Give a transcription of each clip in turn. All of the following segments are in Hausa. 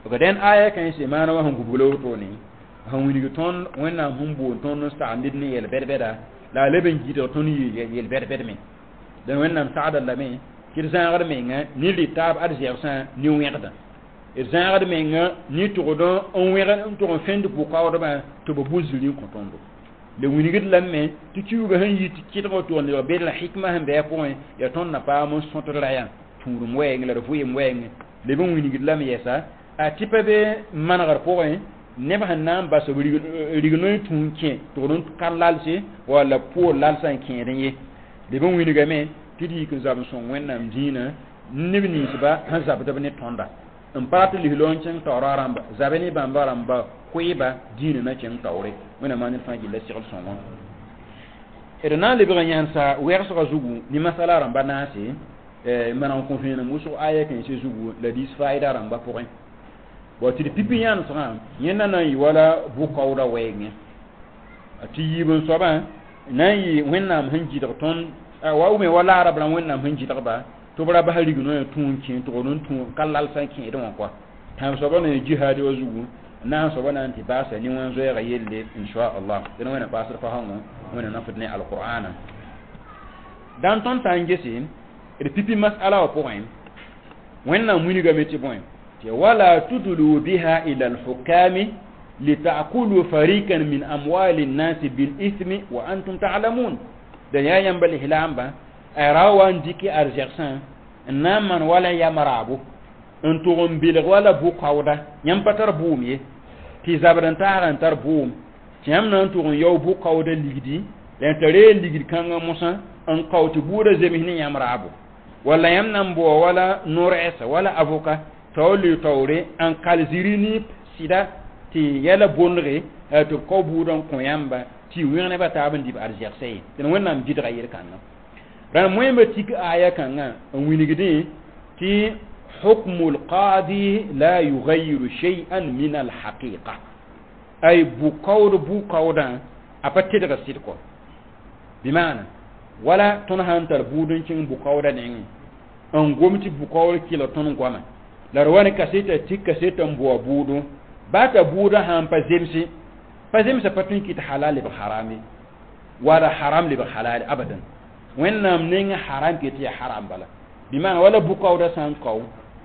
ko den aya kan se mana wa hangu bulo to ni han wini ton wonna humbo ton no sta andid ni yel berbeda la leben jito ton yel berbeda me den wonna saada la me kir zangar me nga ni li tab ad jersan ni wengda e zangar me nga ni to do on wera to on fendu bu kawdo ba to bo buzuli ko tondo le wini gid lamme tu ci ga han yiti ci to to ne be la hikma han be point ya ton na pa mo sonto raya turum weng la fu yem weng le bon wini gid lamme yesa a tipe be managar point ne ba nan ba so rigno tun ke to don kan lalse wala po lalsan ke renye le bon wini ga me tidi ko zam son wennam dina nibni siba han zabta bane tonda en parati li lonchen tawraramba zabeni bambaramba kuiba dina na chen tawre wena man fa gilla sigil son won erna le bi nyan sa wer so zugu ni masala ramba nasi manan konfina muso aya kan se zugu la dis faida ramba point bo ti pipi yan so ram yena na yi wala bu kawda wenge ati yibun so ba nan yi wennam hanji da ton wa ume wala arab lan wennam hanji da ba to bara ba hali gno tun kin to non tun kallal san kin idon kwa tan so bana jihadi wa zugu nan so bana anti basa ni wan zo ya yelle insha Allah dan wana basar fa hawo wana nafidni alqur'ana dan ton tangesi e pipi mas'ala wa point wennam muni ga meti point te wala tudulu biha ila alhukami litakulu fariqan min amwali an-nas bil ithmi wa antum ta'lamun da yayan bal hilamba arawan diki arjersan naman wala yamarabu enturum bil wala bu qawda nyam patar buumi ti zabran taran tar buum tiam nan turun yow bu qawda ligdi l'intérêt ligdi kanga musa an qawti buura zemihni yamarabu wala yamnan bo wala nur esa wala avoka tawli tawre an kalzirini sida ti yala bonre to ko buudan ko yamba ti werne batabin dib arjersay den wonnam jidra yir kanna ran moyemba tik aya kanga winigidi ti hukmul qadi la yughayyiru shay'an min al haqiqa ay bu qawda apatti daga sitko bimana wala ton hantar budun cin bu qawda ne an gomti bu qawr kilo ton goma larwani kaseta tik kaseta mbo budu bata buda han pazemsi patun ki ta halal bi harami wala haram li bi halal abadan wennam ninga haram ke ti haram bala bima wala bu qawda san qaw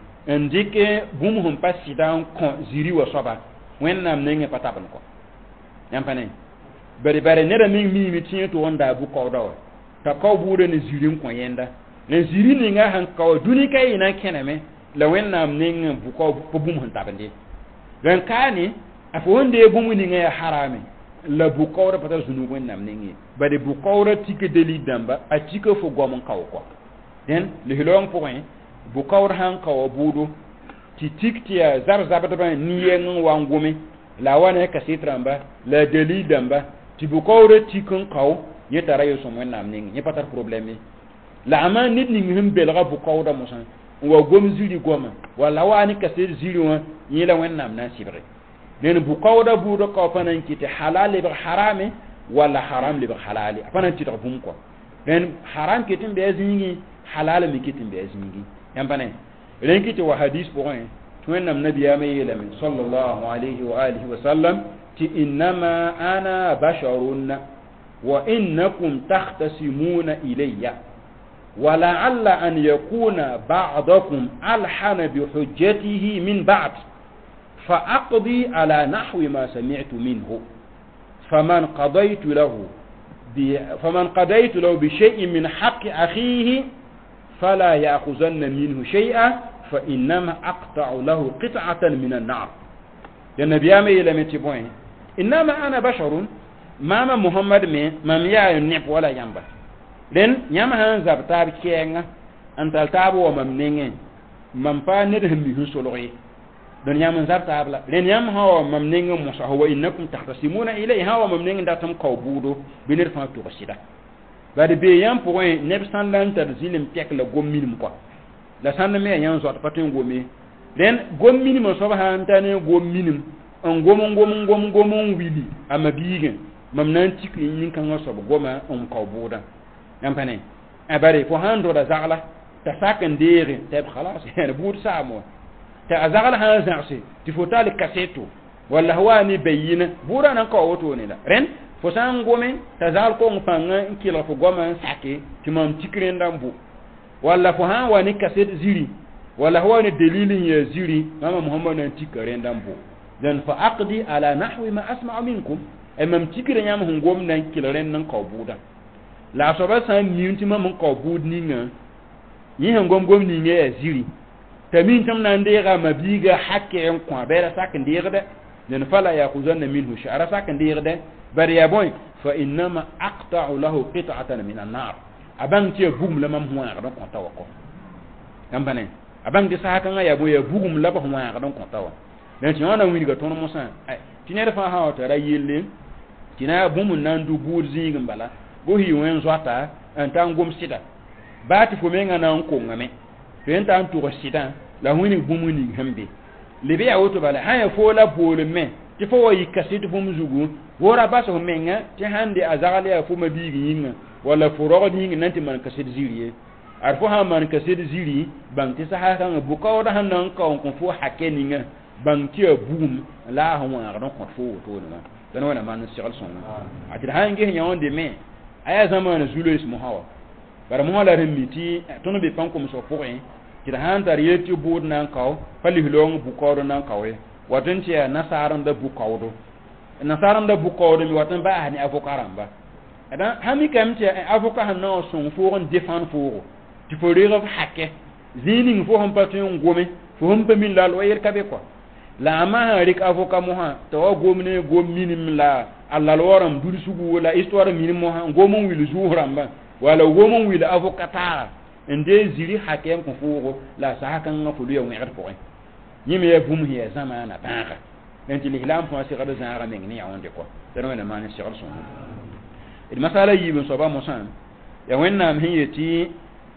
ndike bum hum pasidan ko ziri wa soba wennam ninga pataban ko yampane bare ne da mi tin to wanda bu qawda wa ta qaw bu de ni ziri ko yenda ne ziri ninga han qaw duni kai ina kename la wennam ninga bu qaw bum hum tabande ran kani afo wonde bum ninga ya harame la bu qawra patal sunu wennam ningi bare bu qawra tike deli damba a tike fo gomon kaw ko den le hilong point bu qawra han kaw budu ti tiktia zar zabata ban niyen wangumi la wane ka sitramba la deli damba ti bu qawra tikon kaw yetara yo so wennam ningi ni patar problème la ama nit ningi hum belga bu qawda musan wa gom ziri goma wala wani ka sir ziri wa yela wennam na sibre nen bu qawda bu do ko fanan kiti halal bi harami wala haram li bi halali fanan ti to bum ko nen haram kitin be zingi halal mi kitin be zingi yampane ren kiti wa hadith po en tuennam nabiya mai yelamin sallallahu alaihi wa alihi wa sallam ti innama ana basharun wa innakum takhtasimuna ilayya ولعل أن يكون بعضكم ألحن بحجته من بعض فأقضي على نحو ما سمعت منه فمن قضيت له بشيء من حق أخيه فلا يأخذن منه شيئا فإنما أقطع له قطعة من النار النبي آمي لم يتبوين إنما أنا بشر ماما محمد من يا النب ولا ينبه den nyama han zabtab kenga antal tabo wa mamnenge mampa ne de mi husoloyi don nyama zabtab la den nyama ha mamnenge musa wa innakum tahtasimuna ilayha wa mamnenge datam kawbudo binir fa to sida bade be yam point ne sandan tar zilim tek la gomminim ko la sande me yan zo patin gomi den gomminim so ba han tane gomminim on gomon wili amabigen mamnan tikli nin kan so goma on kawbuda yampane abare fo hando da zagla ta sakan dere tab khalas yani bud samo ta azagal ha zarse ti fotale kaseto wala hawani bayina bura nan ka woto ne la ren fo san gome ta zal ko ngpanga kilo fo goma sake ti mam tikren dambu wala fo ha wani kaset ziri wala hawani dalilin ya ziri mama muhammad nan tikren dambu dan fa aqdi ala nahwi ma asma'u minkum emam tikren yam hun gom nan kilaren nan ka buda la so ba san minti mam ka bud ninga yi han gom ninga ya ziri tamin tam nan de ga mabiga hakke en kwa bera sakin de ga dan fala yaquzanna minhu sha'ra sakin de ga bari ya boy fa inma aqta'u lahu qit'atan min an-nar abang tie bugum la mam huwa ga don ko tawa ko ambane abang de sa kan ya boy ya bugum la ba huwa ga don ko tawa dan ti wana wi ga tono musa tinere fa ha ta ra yelle tina bumun nan du burzi ngambala go hi wen zwata antan gom sida bati fo menga nan ko ngame to yenta an to sida la huni bumuni hambe lebe ya woto bala haya fo la bole me ti fo yi kasit bum zugu wora baso menga ti hande azagale ya fo mabigi yinga wala fo rogod yinga nanti man kasit ziriye arfo ha man kasit ziri bang ti sa ha kan bu ko da hanan ko fo hakeninga bang ti bum la ha wa ron ko fo woto na dan wana man sigal sonna ati hange nyawde me aya zamana zulo ismu hawa bara mo la remiti tono be panko mo so poin kida hantar yeti bud nan kaw fali hilong bu kawdo nan kawe watan ci nasaran da bu kawdo mi watan ba hani avokaran ba adan hami kam ci avoka hanno son foron defan foro ti fo rega hakke zining fo hon patun ngome fo hon pe min lal wayer kabe ko la ma rik avoka mo ha to gomne gominim la Allah loram duri sugu wala histoire minim mo ha ngomon wil zuhramba wala ngomon wil avokata ende ziri hakem ko fugo la sahakan ngafulu ya ngar ko nyime ya bum hiya zamana taaka enti lihlam fa sigada zara men ni awonde ko dano na mani sigal son il masala yibin soba musan ya wenna am hiyati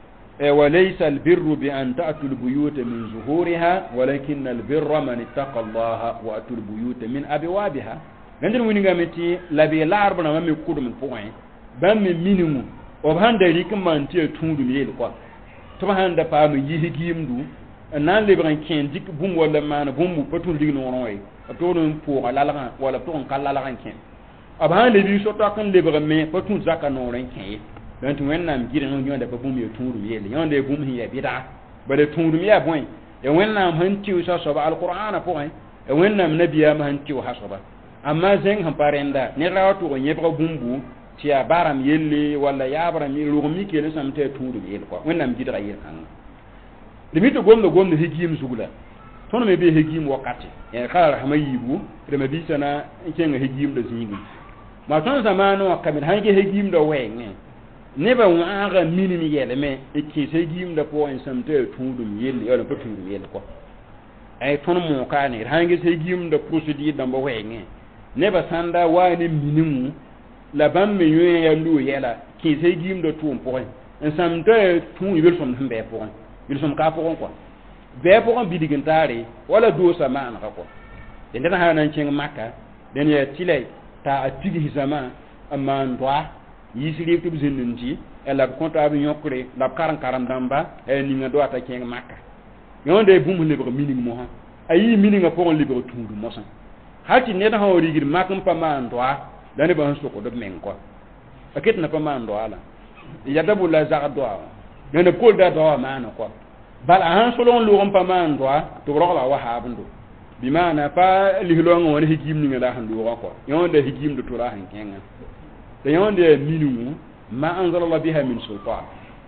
وليس البر بأن تأتوا البيوت من ظهورها ولكن البر من اتقى الله وأتوا البيوت من أبوابها نندر وينغا متي لبي لارب na mami kudu min point bam mi minimu o handa rik man tie tundu mi yel kwa to handa pa mi yihigimdu nan le bran ken dik bum wala man bum bu patul dig no roy to no po ala wala to on kala la ken ab handa bi so to kan le bran me patul zaka no ren ken dan to wen nam gire no nyonda pa bum mi tundu mi yel yonde bum hi ya bida bale tundu mi ya point e wen nam han ti so so ba alquran point e wen nam nabiya ma han ti ha so ba amma zeng han parenda ne rawato ko nyebra bumbu ti abaram yelle wala yabram mi rugmi ke ne samte tuuru yel ko wonnam jidra yel kan limito gomno higim sugula tono me be higim wakati en kala hamayibu rema bi sana kenga higim da zingi ma ton zamano kamin hange higim da wenge ne ba wa minimi yele me e ki higim da po en samte tuuru yel yele ko tuuru yel ko ay tono mo kane hange higim da procedure da bo wenge ne ba sanda wani minimu la bam me yoy ya lu yela ki se gim do tum point en sam de tum yibel som be point il som ka point quoi be point bidigantare wala do sa man ka ko den dana hanan ceng makka den ya tilay ta atigi zaman amma ndwa yisiri to bizinunji ela konta bi nyokre la karan damba e ni nga do ata ceng makka yonde bum le ko minimu ha ayi mininga point le ko tum du mosan hati ne da hawri gir makam pa man ndwa dani ba hansu ko do men ko akit na pa man do ala ya dabu la za do ne ne kol da do ma na ko bal han so lon lu pa man do to ro la wa ha bundu bi mana pa li lo ngone higim ni ngala han do ko yonde higim do tura han kenga de yonde minu ma anzala Allah biha min sultan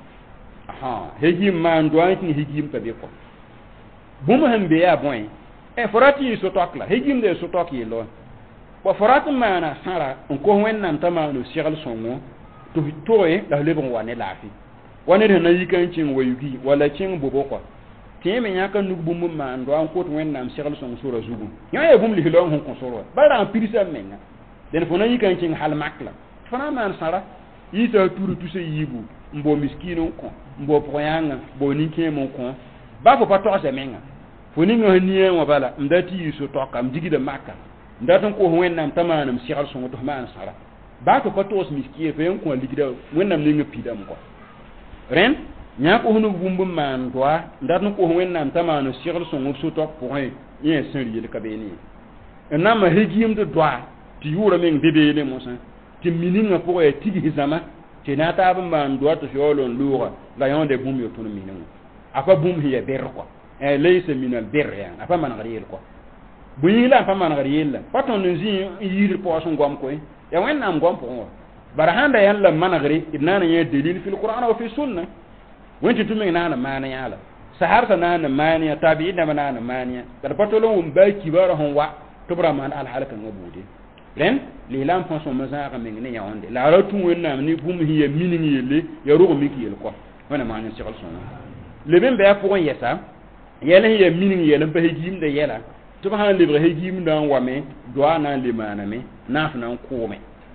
aha higim man do an higim pa be ko bum han be ya boy e forati so tokla higim de so tokki lo wa foratu mana sara on ko wennan tama no sigal songo to toye da lebon wane lafi wane da nayi kan cin wayugi wala cin bobo ko teme nya kan nugu bum ma ndo an ko to wennan sigal songo sura zugu nya e bum li hilon hon ko soro bara an pirisa menna den fo nayi kan cin hal makla fana man sara yita turu tuse yibu mbo miskino ko mbo poyanga bo ninke mon ko ba fo pato se menga fo ninga niye wa bala ndati so to kam digida makka ndaton ko wennam tamanam sigal songo to man sara ba to patos miskiye fe ko ligida wennam ninga pidam ko ren nya ko hunu bumbu man doa ndat ko wẽnnaam t'a maan segl sõng b so-toak pʋgẽ yẽ sẽn rɩɩl ka beene n na ma hegimd doa tɩ yʋʋra meng be beene mosã tɩ miningã pʋgẽ yaa tigis zãma tɩ na taab n maan doa tɩ fiool n loogã la yõonde bũmb yo tõnd miningã a pa bũmb sẽn ya bɛr kɔa laysa min al birr yaa a pa manegd yeel kɔa bõe la n pa manegd yeella pa tõnd n zĩ n yiisd paoos n goam koe ya wẽnnaam goam pʋgẽ wa bara sãn da yãn la manegre d na n yẽ delil fil qur'ana wa fi sunna wẽn tɩ tɩ meng na n maan yã la saharsa na n maan yã tabiid nambã na n maan yã bad pa tol n wʋm baa kibaarã sẽn wa tɩ b ra maan alhalkãngã buude rẽnd lislaam fõ sõma zãagã meng ne yãonde la a ra tũ wẽnnaam ne bũmb sẽn ya mining yelle ya rog mik yel kɔ wẽna maan n segl sõma leb n bɩ a pʋgẽ yɛsa yɛl sẽn ya mining yɛl n pa hegiimda yɛla tɩ b sãn lebg hegiimdã n wame doa na n le maaname naaf na n kʋʋme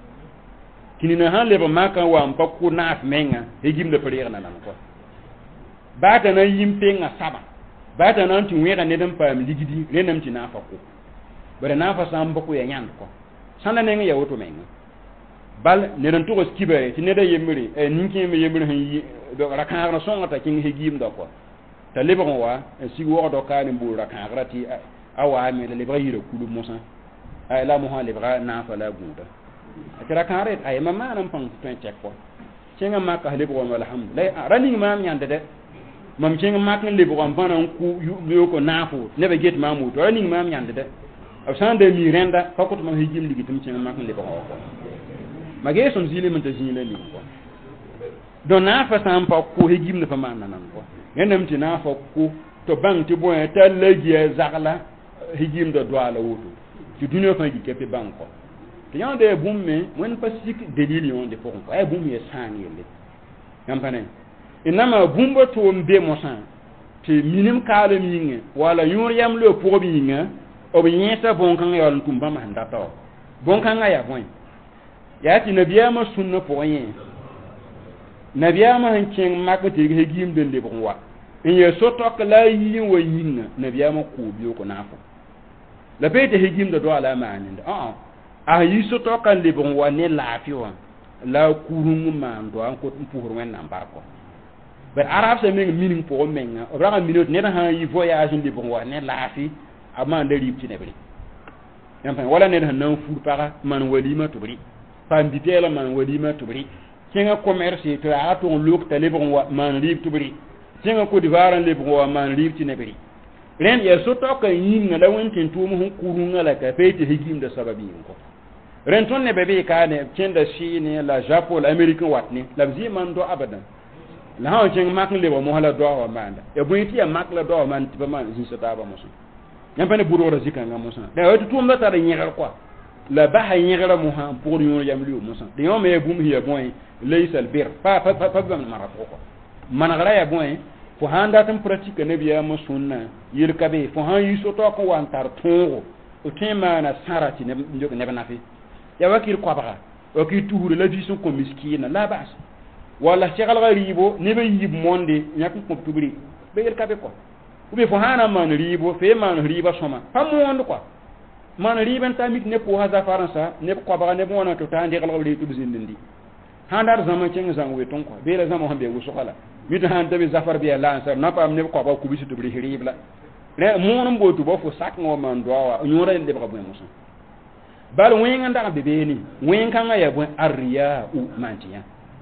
tɩ nina sãn lebg makã n wa n pa kʋ naaf menga hegiimda pa reegna nan kɔ baata na n yĩm penga saba baata na n tɩ wẽga ned n paam ligdi rẽndame tɩ naafa kʋ bara naafa sã n bʋk ya yãnd kɔ sãnda neng ya woto menga bal ned n togs kibare tɩ neda yembre nin-kẽeme yembr sẽn ra-kãagrã sõnga t'a kẽng hegiimda kɔ t'a lebg n wa n sig wogdo kaan n bool ra-kãagrã tɩ a waame la lebga yɩra kulub mosã la mosã lebga naafa la a gũuda tɩ ra-kãagr aya mam maan n pãng tõe n tɛk kɔ kẽngã maka lebgame alhamdulila ra ning maam yãnda dɛ mam kẽng mak n lebg n vãna n kʋ yooko naafo nebã get maam woto ra ning maam yãnd dɛ b sã n da mi rẽnda pa kʋt mam higim ligi tɩ m kẽng mak n lebg wa kɔ ma geesem zɩɩlem n ta zĩig la ning kɔ donc naafa sã n pa kʋ higimdã pa maan nanan kɔ yẽndame tɩ naafa kʋ tɩ bãng tɩ bõe t'a la gia zagla higimda doaala woto tɩ dũniyã fãa gi kɛpɩ bãng kɔ tɩ yãonda yaa bũmb me wẽnd pa sik delil yõonde pʋgẽ kɔ aya bũmb ya sãang yelle yãmb pa ne innama bũmba tʋʋm be mosã tɩ minim kaalem yĩngẽ wala yõor yam le pʋgb yĩngã b yẽesa bõn-kãngã yaool n tʋm bãmb sẽn data wa bõn-kãngã yaa bõe yaa tɩ nabiyaamã sũnnã pʋgẽ yẽ nabiyaamã sẽn kẽng mak n tɩg hegiimd n lebg n wa n ya so-toak la a yi n wa yĩngã nabiyaamã koob yooko naafo la pa yetɩ hegiimda do ala a maanende a yi so-toakã n lebg n wa ne laafɩ wã la a kurung n maan doa n kot n pʋsr wẽnnaam barkɔ bar arab sa meng mining pʋgẽ menga b ragã minot ned sã n yi voyage n lebg n wa ne laafɩ a maanda rɩɩb tɩ nebre wala ned sẽn na n fur paga maan walima tɩ b rɩ paam bi-pɛɛlã maan walima tɩ b rɩ kẽngã commerce tɩ raga tʋg n lok t'a lebg n wa maan rɩɩb tɩ b rɩ kẽngã côte-divoire n lebg n wa maan rɩɩb tɩ neb rɩ rẽnd yaa so-toakã yĩngã la wẽn tɩ tʋʋm sẽn kurungã la ka pa yetɩ hegimda sabab yĩng kɔ rẽnd tõnd nebã bee kaane b kẽnda chɩɩne la japon la amérique n wat ne la b zɩɩ maan do abadan la sã n kẽng mak n lebg mosã la doa wa maanda ya bõe tɩ yaa mak la doa wa maan tɩ pa maan zĩsa taaba mosã yãmb pa ne bʋdgrã zĩ-kãngã mosã la wa tɩ tʋʋmda tar yẽgr koa la basa yẽgrã mosã n pʋgd yõor yam leo mosã tɩ yõ me yaa bũmb sẽn ya bõe laysa al bir pa bãmb manega pʋgẽ kɔ manegrã yaa bõe fo sãn dat n pratika nabiyaamã sũnnã yel-ka be fo sãn yi so-toak n wa n tar tõogo b tõe n maana sãra tɩ neb nafɩ ya wa kɩr koabga wa kɩr tusra la vis n kõ miskiinã la bas wala seglga rɩɩbo neb n yib monde yãk n kõb tubri ba yel-ka be kɔ ube fo sãn na n maan rɩɩbo fee maan rɩɩbã sõma pa moond kɔa maan rɩɩb n ta mik ne pʋʋsã zafarẽsa neb koabga neb wãna tɩ ta n deglg b rɩɩb tɩ b zĩnd-n-di sãn dat zãma kẽng zãng wetẽ kɔ beela zãma sẽn be wʋsga la mi tɩ sãn ta be zafar bɩ ya laansar na paam neb koabga kubs tɩ b rɩs rɩɩb la moon n boto ba fo sak n wa maan doa wa yõorã n lebga bõe mosã bal wẽng n dag be beene wẽn-kãngã yaa bõe arriyaa u maan tɩ yã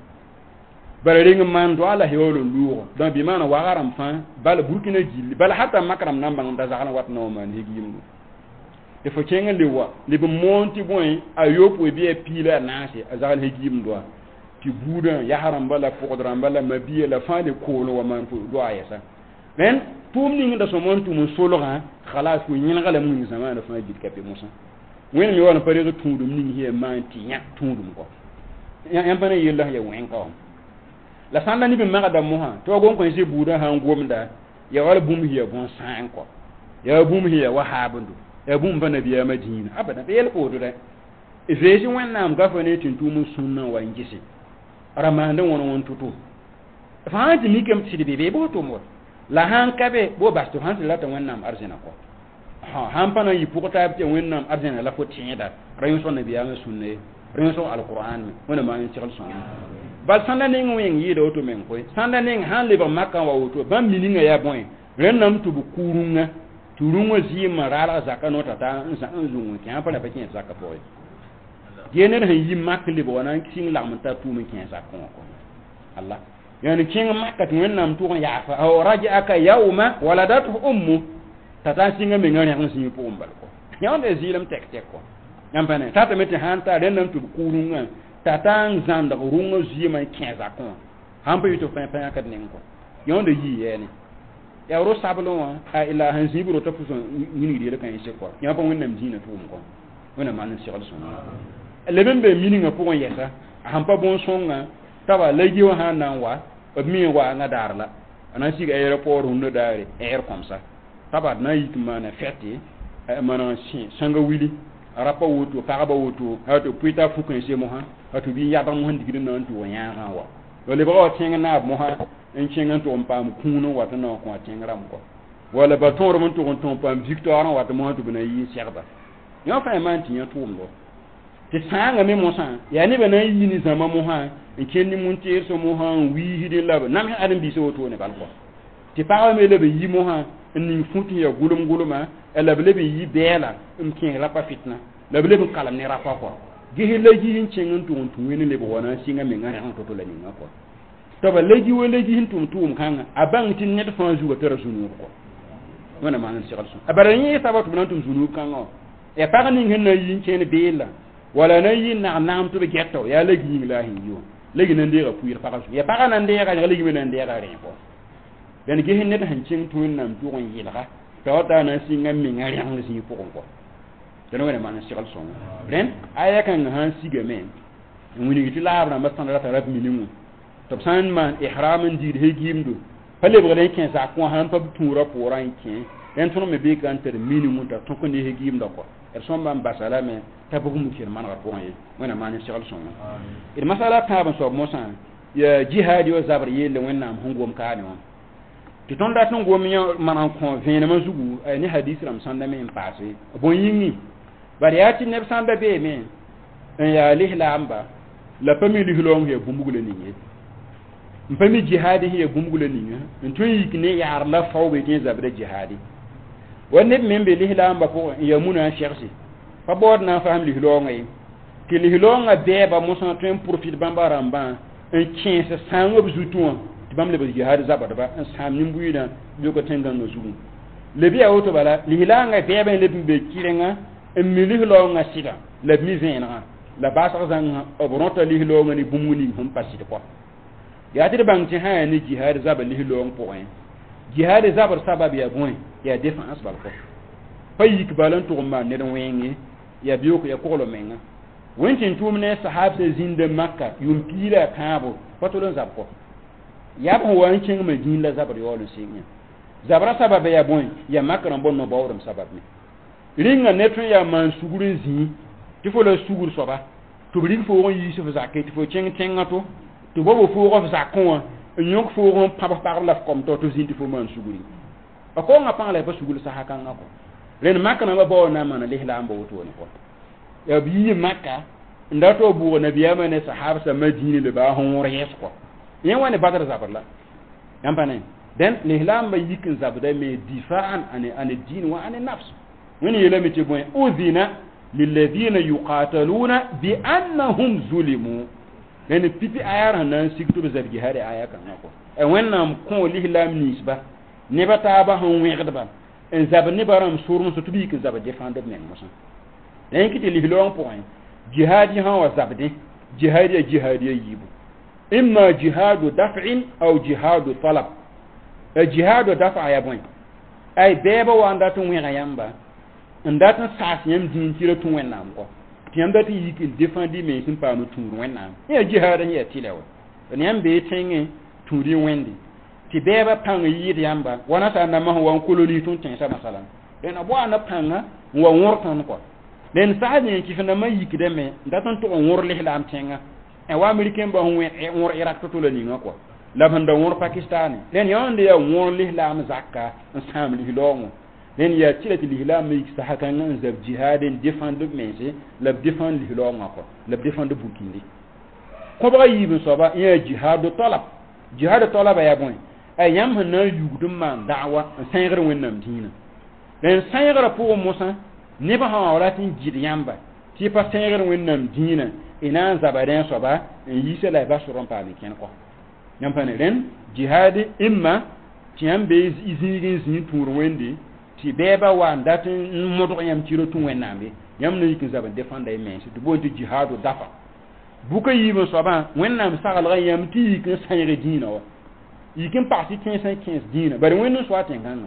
bala reng n maan doa la heool n loogɔ donc bɩ maana waga rãmb fãa bala burkina gilli bala hata mak rãmb na n bãng da zagl n wat na wa maan heg-yĩmdo tɩ fo kẽng n le wa leb n moon tɩ bõe a yopoe bɩ a piila a naase a zagl heg-yĩmdoa tɩ buudã yas rãmba la pʋgd rãmba la mabia la fãa le kool wa maan fo doa yɛsa rẽnd tʋʋm ning da sõma n tʋm n solgã halas fo yẽlga la ning zãmaana fãa gil ka be mosã wẽnd me wa n pa reg tũudum ning sẽn yaa maan tɩ yã tũudum kɔ yãmb pa ne yella sẽn ya wẽn ka wã la sãn la neb n magda mosã tɩ wa gom kõ sẽ buudã sãn gomda ya wala bũmb sẽn ya bõn-sãn kɔ yaa bũmb sẽn ya wahaabendo yaa bũmb pa nabiyaamã dĩinã abada pa yel pʋʋd rɛ veesi wẽnnaam gafa ne tɩ tʋʋm n sũnnã wa n gese ra maand n wõn to-to fãa tɩ mikame tɩ sɩd be bee boo tʋm wa la sãn ka be boo bas tɩ sãn tɩ rata wẽnnaam arzẽna kɔ sãn pa na n yɩ pʋg taab tɩ wẽnnaam arzẽna la fo tẽeda ra yõ sõg nabiyaamã sũnna ye ra yõ sõg alqur'an me wẽna maan n segl sõma bal sanda ning wen yi do to men ko sanda ning han le ba makka wa to ban mininga ya boy ren nam tu bu kurunga turunga zi marala zakka no tata nsa nzungu kyan pa la pa kyan zakka boy yener han yi makka le bo nan king la mun ta tu men kyan zakka ko Allah yani king makka tu nam tu ya fa aw raja'aka yawma waladatu ummu tata singa men ngani han sin po umbal ko yonde zilam tek tek ko yampane tata meti hanta ren nam tu kurunga tata nzanda runga zi man kyan zakka han pa yuto fa fa ka nen ko yonde yi yani ya ro sablo wa a ila han zibro to fuso ni ni de kan yese ko ya pa wonnam dina to ko wona man ci xol sunna leben be mini nga ko yesa han pa bon songa taba legi wa han nan wa mi wa nga darla ana ci ga aéroport hunno daare air comme ça taba na yit mana fete mana ci sanga wili rapa woto paraba woto hato puita fukan se mo ha hato bi ya ba mo handi gidan nan to wanya ha wa le ba o tinga na mo ha en chengan to pam kuno wata no ko tingram ko wala ba ton rom to ton pam victoire wata mo to bina yi serba yo fa man tin ya tumbo te sanga me mo san ya ni bana yi ni zama mo ha en ken ni mun te so mo ha wi hidin laba nam ha adam bi so to ne bal ko te pa me le be yi mo ha ni futi ya gulum guluma ela be yi bela ken rapa fitna la be kalam ni rapa ko gihi la ji hin chengan to ni le bo wana singa me ngara to la ni ngako taba leji we leji hintum tum kanga abang tin net fa juga tera sunu ko wana manan sigal sun abarani sabatu nantum sunu kanga e paga ni ngena yin chen bela wala na yin na nam to be getto ya leji yin lahi yo leji nan dira puir paga su ya paga nan dira ga leji men dira re ko dan ge hin net han chen tun nam tu on yilga to na singa mi ngari ang si ko ko dan wana manan sigal sun ren aya kan han sige men nguni ti labra mastan rata rab minimu to san man ihramin dir hegimdo pale bugale ken sa ko han pa tura poran ken en tono me be kan ter minimum ta to ko ne hegimdo ko er son ban basala me ta bugu mu kir man rapon yi wana man shagal son ir masala ta ban so mo san ya jihad yo zabar yele wonna am hungom ka ne on ti ton da ton go mi man ko vene man zugu ni hadith ram sanda me passé bon yingi bari ya ti ne sanda be me ya lihla amba la famille hilong he bumbugule ni mpami jihadi hiya gumgula ninga ntun yikne yar la fawbe tin zabra jihadi wonne membe lihla amba ko yamuna chercher fa bod na fam lihlonga yi ki lihlonga beba musan tun profit bambaramba en 15 sango bizutuwa tibamle be jihadi zabada ba en sam nimbuyina joko tengan no zugu lebi auto bala lihlanga beba lebbe kirenga en lihlonga sida le mizena la basa zanga obronta lihlonga ni bumuni hum pasite ko ya ti bang ti ha ni jihad zabal li long point jihad zabar sabab ya boy ya défense bal ko fayi ki balan to ma ne don wengi ya biyo ko ya ko lo menga wentin tum ne sahab se zinde makka yum pila kabo patolon zab ko ya bo wancin ma din la zabar yo lo singa zabra sabab ya boy ya makka ran bonno bawrum sabab ni ringa netun ya man sugurin zi ti fo la sugur soba to brin fo won yi so zakati fo ceng to to bobo fo ko sa kon nyok fo ron pa par la comme to zinti fo man suguri ako nga pa la ba sugul sa hakan ngako len makka na ba bo na man lihla ambo to ne ko ya bi makka ndato bu na biya mane sahaba sa madina le ba hon res ko yen wani badar zabarla yampane den lihla amba yikin zabda me difa'an an din wa an nafs wani yelami te boy udhina lil ladina yuqataluna bi annahum zulimu len pipi ayar hanan sikto be zabi hare aya kan ko e wennam ko lihlam nisba ne bata ba hon wegda ba en zab ne baram surun so tubi ke zab defendre men mosan len kiti lihlon point jihadi ha wa zabde jihadi yibu imma jihadu daf'in aw jihadu talab jihadu daf'a ya boy ay beba wanda tun wega yamba ndatan sas yam din tira tun wennam ko tiamba ti yiki defendi me sin pa no turu wennam ya jihada ya tilewa ne ambe tenge turi wendi ti beba panga yidi yamba wana sa na ma wan koloni tun ten sa masalan den abo ana panga wa wortan ko den sa ne ki fana ma yiki de me ndatan to wor lihlam tenga e wa american ba hon wor iraq to lo ni ngako laban da wor pakistani den yonde ya wor lihlam zakka sam lihlongo den ya tilati lihlam mi sa hakan nan zab jihadin defend mense la defend lihlongo ko la defend bukindi ko ba yibin soba ya jihadu talab ya bon ay yam han na yugdum man da'wa sayr wonnam dina den sayr pour musa ne ba ha wala tin jid yamba ti pa sayr wonnam dina ina zabaden soba yi se la ba suron pa ni ken ko yam pa ne den jihad imma tiam be izigin zin pour wende ti beba wa ndatin modo yam tiro tun wennambe yam no yikin zaban defanda e men du bonti jihadu dafa buka yibo soba wennam sagal ga yam ti yikin sayre dina wa yikin parti 15 dina bari wenno so atenganga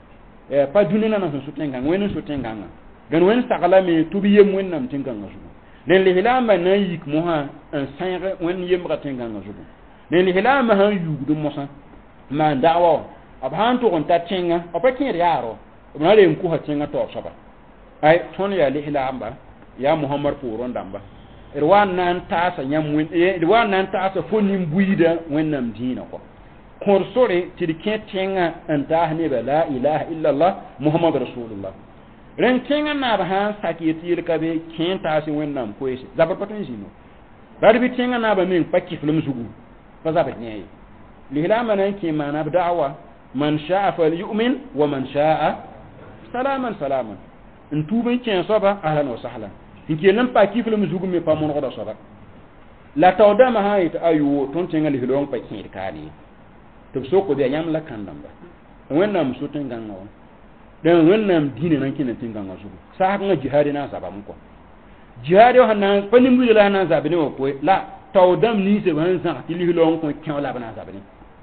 pa dunena na so tenganga wenno so tenganga gan wen sagala me tubi yem wennam tenganga so len le hilamba na yik mo ha un sayre wen yem ga tenganga so len le hilamba ha yugdu mo sa ma dawa abhan to on ta tenga opakin yaro na le nku ha tenga to soba ay ton ya le hilamba ya muhammad furon damba irwan nan ta sa nyam wen irwan nan ta sa fonin buida wennam dina ko korsore tidike tenga anta ne ba la ilaha illa allah muhammad rasulullah ren tenga na ba han sakiti yirka be ken ta si wennam ko ese zabar paton jino darbi tenga na ba min pakki fulum zugu ba zabar ne lihilama nan ke mana da'wa man sha'a falyu'min wa man sha'a salaman in tuban ken soba ahlan wa sahlan inke nan pa kiflum zugu me pa mon godo soba la tawda ma hayta ayu ton tenga lihilon pa kin kani to so ko be yam la kandamba wennam so tenga ngaw dan wennam dine nan kin tenga ngaw zugu sa nga jihadi na saba mun ko jihadi ho nan pa nimbu la na zabi ne ko la tawdam ni se ban sa lihilon ko ken la bana zabi ne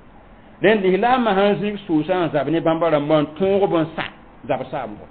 den lihilama hanzi so sa zabi ne bambara mon ton bon sa zabi sa mo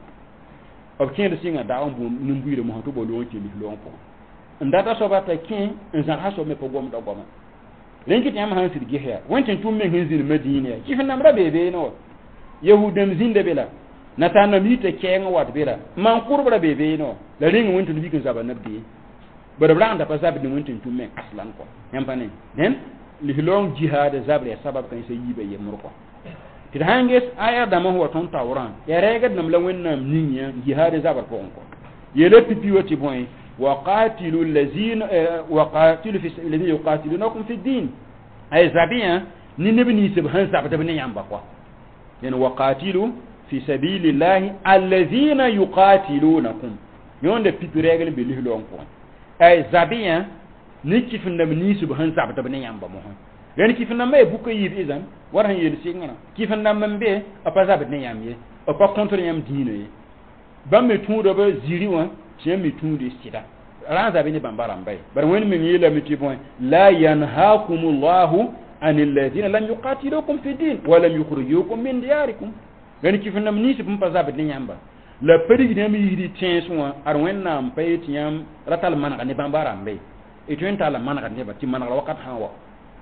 ob kin de singa da on bu nimbuire mo to bo lo ke lihilon ko ndata so bata kin nzan haso me ko gom do goma lenki tam han sir gehe wonten tum me hinzir medina kifin namra bebe no yahudam zinde bela natana mite ken wat bela man kurbra bebe no la ring wonten bikin zaba nabdi bara branda pa zabi ni wonten tum me aslan ko yampane den lihilon jihad zabre sabab kan se yibe ye murko ti hanges aya da ma huwa ton tawran ya rega nam la wonnam ninya jihad zabar ko onko yele pipi wati boy وقاتلوا الذين وقاتلوا في الذين يقاتلونكم في الدين اي زابيا ni nebni subhan sabata bani yamba kwa yani waqatilu fi sabilillahi alladhina yuqatilunakum yonde pipi regle be lihlo onko ay zabia ni kifna ni subhan sabata bani yamba mo yani kifna may buko yib izan waran yel singana kifna mambe apa zabata ni yamye apa contre yam dino yi bamme tudo ba ziriwa jemi tunde sida ranza bini bambaram bay bar wen min yela mitibon la yanhaakumullahu anil ladina lam yuqatilukum fi din wa lam yukhrijukum min diyarikum gani kifna mnisi pumpa zabe ni nyamba la pedi ne mi yidi tienswa ar wenna mpay tiyam ratal man ne bambaram bay e twenta la man ne ba ti man wakat hawa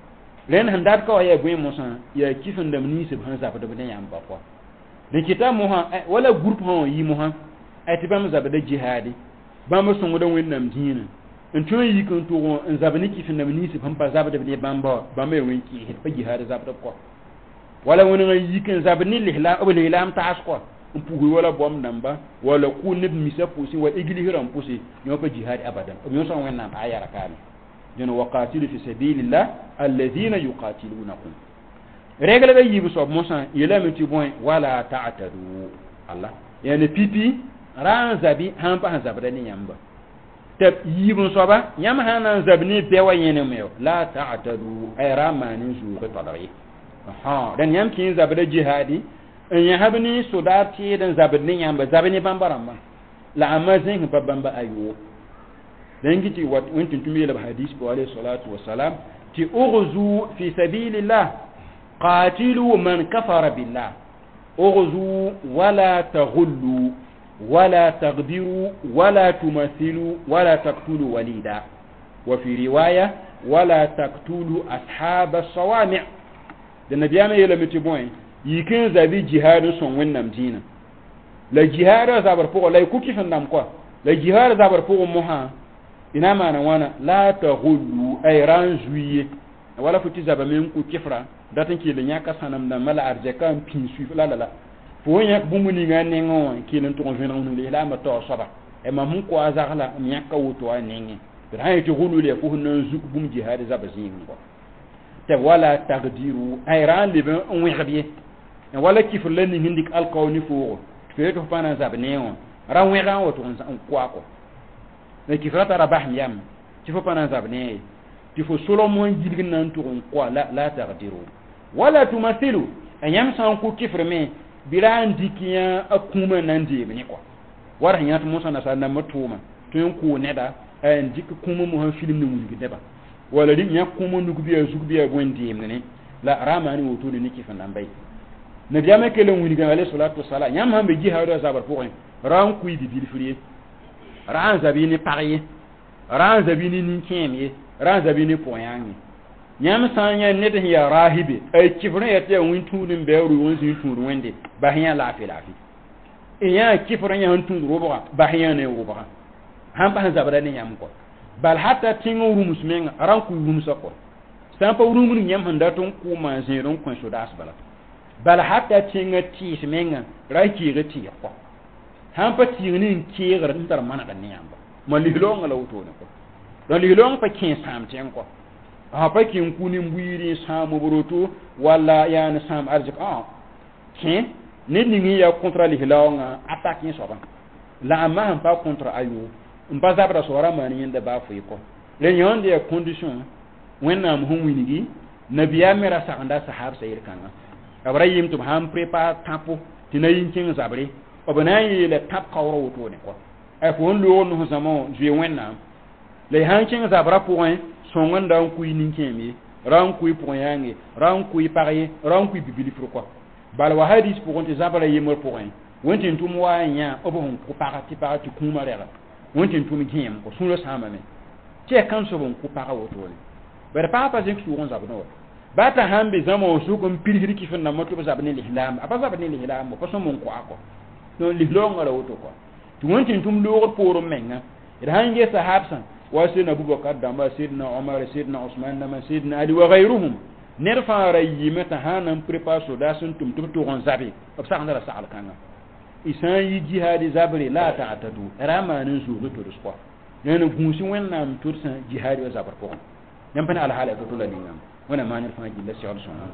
len handat ko ya gwe musa ya kifna mnisi ban zabe de nyamba ko de kita moha wala groupe hon yi moha ay tibam zabe de jihadi bamba songo don wennam dina en ton yi kan to en zabani ki finna ni si pampa zabade be bamba bamba wen ki het pa jihad zabade ko wala woni yi kan zabani lihla o lihlam ta asko en pugu wala bom namba wala ku nib misa pusi wala igli hiram pusi nyo pa jihad abadan o nyo son wennam ayara kan jono waqatilu fi sabilillah alladhina yuqatilunakum regle be yibu so mosan yela meti bon wala ta'tadu Allah yani pipi ran zabi han pa zabada ni yamba tab yibun soba yam hanan zabni bewa yene meyo la ta'tadu ay ramani zu ko tadari dan yam kin zabada jihadi en ya habni sudati dan zabni yamba zabni bambaramba la amazin pa bamba ayo dan giti wat wontin tumi la hadith ko alayhi salatu wassalam ti ughzu fi sabilillah qatilu man kafara billah ughzu wala taghullu ولا تغدروا ولا تمثلوا ولا تقتلوا وليدا وفي رواية ولا تقتلوا أصحاب الصوامع النبي أنا يلا متبوين يكن زبي جهاد سون ونم دينا لا جهاد زبر فوق لا يكوكي فندم قا لا جهاد زبر فوق مها إنما أنا وانا لا تغلوا أي رانجوية ولا فتي زبر منكو كفرة داتن كي لنياك سنم نملا أرجكام بينسوي لا لا لا fonya bumuni ngane ngo kilin to jena on le la ma to soba e ma mun ko azala nyaka wuto anenge da hay to gulu le ko nan zuk bum jihad zabazin ko te wala taqdiru ay ran libe on wi xabiye en wala kifur len ni hindik alqawni fo fe to pana zabne on ran wi ran wato on kwa ko ne kifrata rabah yam kifo pana zabne kifo solomon jilgin nan to on kwa la taqdiru wala tumathilu ayam san ku kifrme biran dikiya akuma nan de ne ko war hanya to musa na sanna matuma to yon ku neda en dik kuma mu han film ni wulgi deba wala din ya kuma nugu biya zugu biya gondi ne la ramani woto ni kifan nan bai nabi ya mekele wulgi alayhi salatu wassalam yam han be jihadu zabar point ran ku di bil friye ran zabini pariye ran zabini nin kemye ran zabini poyangi nyam sanya ne de ya rahibe ay kifre ya te win tudin be ru won sin tudu wende ba hiya lafi iya kifre ya han tudu roba ba hiya ne roba han ba zabara ne nyam ko bal hatta tingo rumus men ran ku rumus ko sampa rumun nyam handa ton ku ma zeron kon so das bal hatta tinga tis men ra ki ga ti ko han pa tingni ki ga ndar mana da ne yamba malilo ngala wuto ne ko don lilo pa kin sam ten ko ha pa kin kunin buiri samu burutu wala ya na sam arzik kin ne ni ya kontra lihilo nga attaque so ban la ma han pa kontra ayu mpa zabra sora mani yenda ba fu ko le yonde ya condition wenna mu hum winigi nabiya mera sa anda sahab sayir kanga abrahim tum ham prepare tapo tinayin kin zabre obanayi le tap kawro wuto ne ko ay fo lo no zamo je wenna le han kin zabra point son wanda ku yin kemi ran ku point yangi ran ku parier ran ku bibili fro ko bal wa hadis pour on te zabra yemor point wontin tum wa nya obon ku parati kuma rera wontin tumi gem ko sulo sama me che kan so bon ku para woto le ber papa je ku won zabno bata hambe zamo su ko pirhiri ki fenna moto ba zabne lihlam apa zabne lihlam ko so mon ko ako no lihlong ngala woto ko tu wontin tum lo poro menga ida hange sahabsan wa sayyidina abubakar da ma sayyidina umar sayyidina usman da ma sayyidina ali wa ghayruhum nerfa rayimata hanan prepare so da sun tum to gon zabe absa ngara sa alkanga isan yi jihadi zabri la ta'tadu ramanin zuwa to rusko yana gunshi wannan tursan jihadi wa zabar ko yan fana alhala to la dingam wana manir fa gilla shi Allah subhanahu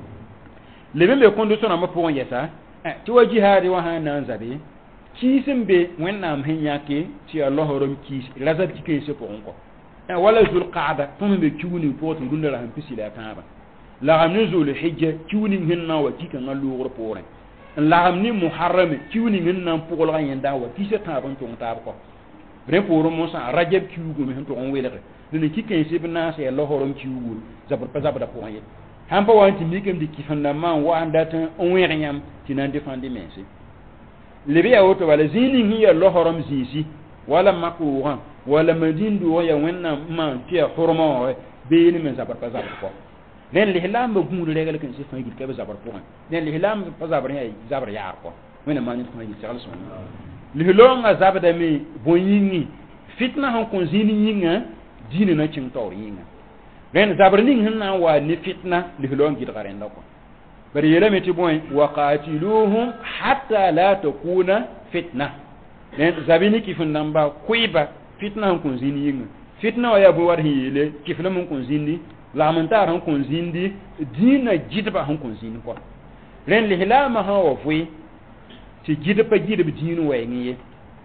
lebe be condition am po yesa ti wa jihadi wa hanan zabe kisin be wannan hin yake ci Allah horom kis razab kike se po ko wala zul qa'da tum be kiwuni po to dunda la han pisila ta ba la amnuzul hijja kiwuni hinna wa kika ngalu wor po re laamni muharram kiwni ngin nan pugol ga yenda wa ti se taban to ngata ko bre poro mo sa rajab kiwgo mi to on wele ne kiken se bina se lo horom kiwgo zabar pa zabada po ye hamba wanti mi kem di kifanda man wa andata on wele nyam tinan defandi mense lebe ya woto wala zini hiya lo horom zisi wala makruhan wala madindu ya wenna man ti hormo be ni men zabar pa zabada ko nen lihlam ba gumul regal kan se fangi ka zabar ko nen lihlam pa zabar ya zabar ya ko wena mani ko yi sal son lihlong azabada mi bonyingi fitna han kon zini yinga dina na cin tawri yinga ren zabar ning hanna wa ni fitna lihlong gid garenda ko bari yele meti boy waqatiluhum hatta la takuna fitna nen zabini kifun namba kuiba fitna han kon zini yinga fitna wa ya bo war hiyele kifna mun kon zini la mantar han kon zindi dina jidba han kon zini ko ren lihlama ha wa fui ti jidba jidba dinu wa ngiye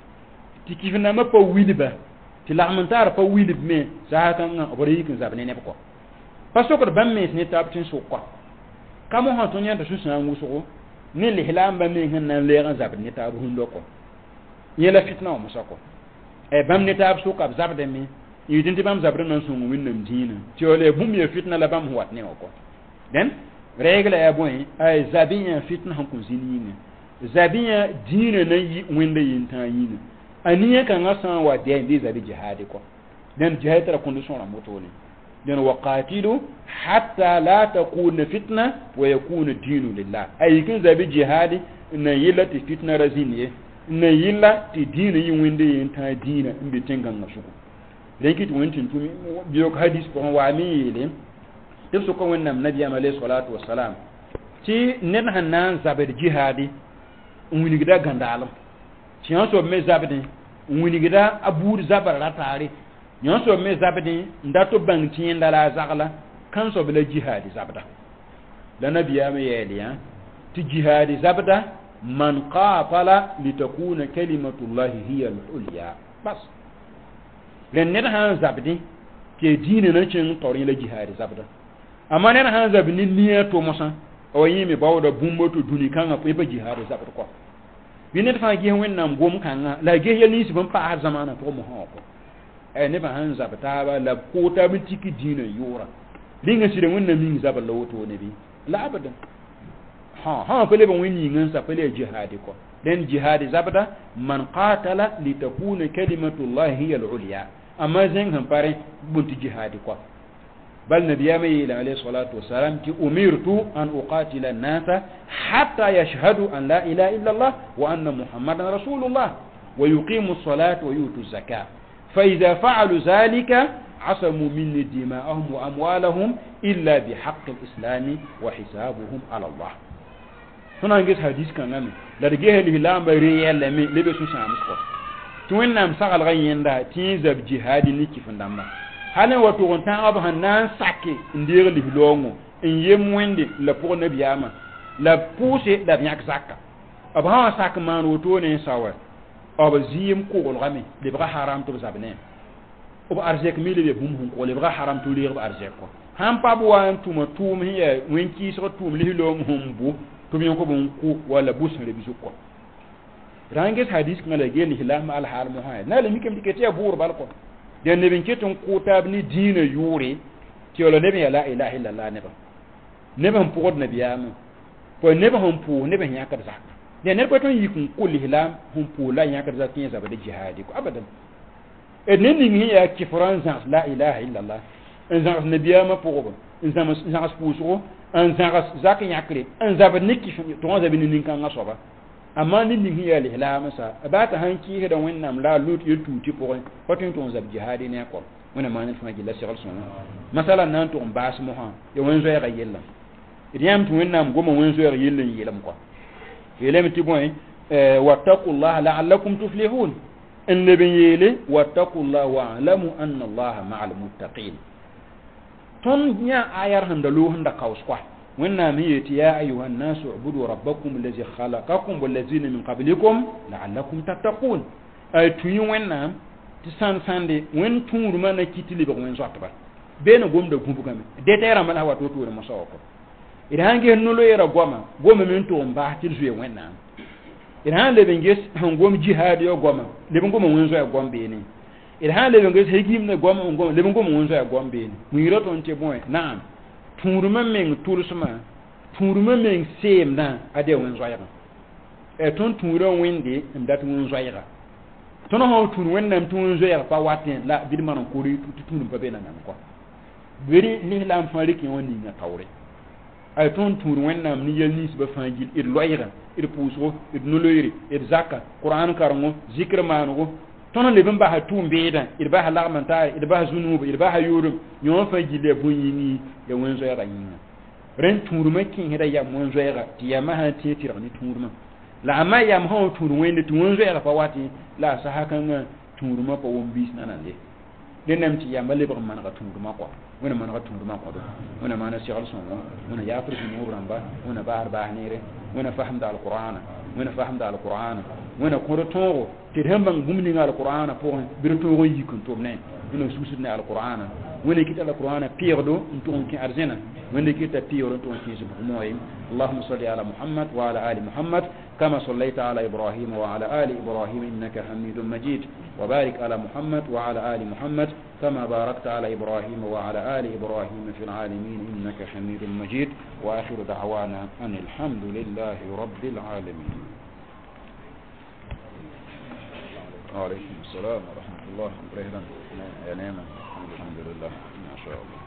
ti kifna ma pa wilba ti la mantar pa wilb me sa kan obori kin zabne ne ko paso ko ban me ne tabtin so ko kamo ha to nyanda su san wuso ni lihlam me hin nan le ran zabne tabu hundo ko yela fitna o musako e bam ne tab so ka zabde me yidinti bam zabre nan so mu winnam dina ti ole bum ye fitna la bam wat ne ko den regle ya boy ay zabiya fitna han kun zini ne zabiya dina na yi winde yin ta yi ne aniya kan asan wa de ndi zabi jihad ko den jihad tra condition la moto ne den waqatilu hatta la takuna fitna wa yakuna dinu lillah ay kin zabi jihad na yilati fitna raziniye na yilla ti dina yi winde yin ta dina imbe tengan na shuku lekit wontin tumi biyo hadis ko wa mi yele def so ko wonnam nabi alayhi salatu wassalam ti nen hanan zabar jihadi wuni gida gandalam ci on so me zabde wuni gida abur zabar ratare nyon so me zabdi ndato bang tienda la zagla kan so bela jihadi zabda la nabiya me yeliya ti jihadi zabda man qatala litakuna kalimatullahi hiya al-ulya bas len ne han zabdi ke dine na cin tori la jihadi zabda amma ne han zabni niya to mosa o yimi bawda bumbo to duni kan apu ba jihadi zabda ko bine fa ge wennam gom kan la ge yeli si ban pa zamana to mo hako ne ba han zabta ba la ko ta bi tiki dine yura linga sire wonna min zabal la woto ne bi la abadan ha pele ban wani ngan sa pele jihadi ko den jihadi zabda man qatala litakuna kalimatullahi hiya al-ulya amma zan han pare bunti jihadi ko bal nabiyama ila alayhi salatu wassalam ti umirtu an uqatila an-nasa hatta yashhadu an la ilaha illa allah wa anna muhammadan rasulullah wa yuqimu as-salata wa yutu az-zakata fa idha fa'alu dhalika عصموا مني دماءهم وأموالهم إلا بحق الإسلام وحسابهم على الله هنا نجد حديث كان لنا لرجيه الهلام بريال لمي لبسوا شامس قص توين نام سقال غيين دا تيزب جهادي نيكي فندما هل وتوغن تان أبها نان ساكي ندير الهلومو إن يمويندي لفوق نبياما لبوسي لبنياك زاكا أبها ساك مان وتوني ساوى أبا زيم كوغل غمي لبغا حرام تبزابنين ob arzek mili be bum hun ko le bra haram to le arzek ko ham pa bo wan tuma tum hiye wen ki so tum li lo hum bu tum yon ko bon ku wala bus le bisu ko ranges hadis ngala gel hilam al hal muhayd na le mikem dikete ya bur bal ko de ne bin ketun ku tab ni dina yuri ti wala ne be la ilaha illallah ne ba ne ba pour ne biyam ko ne ba hum pu ne ba nyakar zak de ne ko ton yikun kul hilam hum pu la nyakar zak tin za ba de jihadi ko abadan eneni ngi ya kifran zans la ilaha illallah en zans nabiyama pogo en zans puso en zans zak yakre en zaba niki to on zabi nin kan ngasoba amma nin ngi ya lihla sa abata hanki he da wannan la lut yututi pogo fatin to on zabi jihadi ne ko wona manan fa gilla shigal sunna masalan nan to on bas mo ha ya won zo ya yella idiyam to wannan goma won zo ya yella yelam ko yelem ti boy wattaqullaha la'allakum tuflihun النبي يلي واتقوا الله واعلموا أن الله مع المتقين تون يا آيار هندلو هند قوسقوا وإنما ميت يا أيها الناس اعبدوا ربكم الذي خلقكم والذين من قبلكم لعلكم تتقون أي تون وإنما تسان ساندي وين تون رمانا كتلي بغوين زواتبا بين قوم دا قوم بغامي ديتايرا مالا واتوتو رمساوكو إذا هنجي نولو يرا قوما من تون باحتل زوي وإنما irhan le benges hangom jihad yo goma le bengom wonzo ya gombe ni irhan le benges hegim ne goma ngom le bengom wonzo ya gombe ni muiro ton te boy naam turuma meng tursuma turuma meng sem na ade wonzo ya e ton turo wende ndat wonzo ya ton ho tur wennam tun wonzo ya pa watin la bidman ko ri tutun pa be nan ko beri ni lam fariki woni na tawre ay ton tur wennam ni yel nis ba fangil ir loyra ir puso ir noloyri ir zakka qur'an karango zikr manugo ton le bamba ha tumbeda ir ba halagman ta ir ba zunuba ir ba yurum nyon fangile bunyini ya wonzo ya ranyina ren turuma kin heda ya wonzo ya ti ya ma ha ti tirani turuma la amma ya ma ha tur wende tu wonzo ya fa wati la sa hakan turuma pa wombis nanande denam ti ya male ba man ga turuma ko wona man ga turuma ko do wona man sigal songo wona ya fur ni uramba wona bahar bahnire wona fahmda alquran wona ko to ti hemban gumni ngal alquran po bir to go yikon to ne wona susudne alquran wona kita alquran pierdo to on ki arzena wona kita pierdo to on ki zubu moy اللهم صل على محمد وعلى آل محمد كما صليت على إبراهيم وعلى آل إبراهيم إنك حميد مجيد وبارك على محمد وعلى آل محمد كما باركت على إبراهيم وعلى آل إبراهيم في العالمين إنك حميد مجيد وآخر دعوانا أن الحمد لله رب العالمين. وعليكم السلام ورحمة الله وبركاته. الحمد لله ما شاء الله.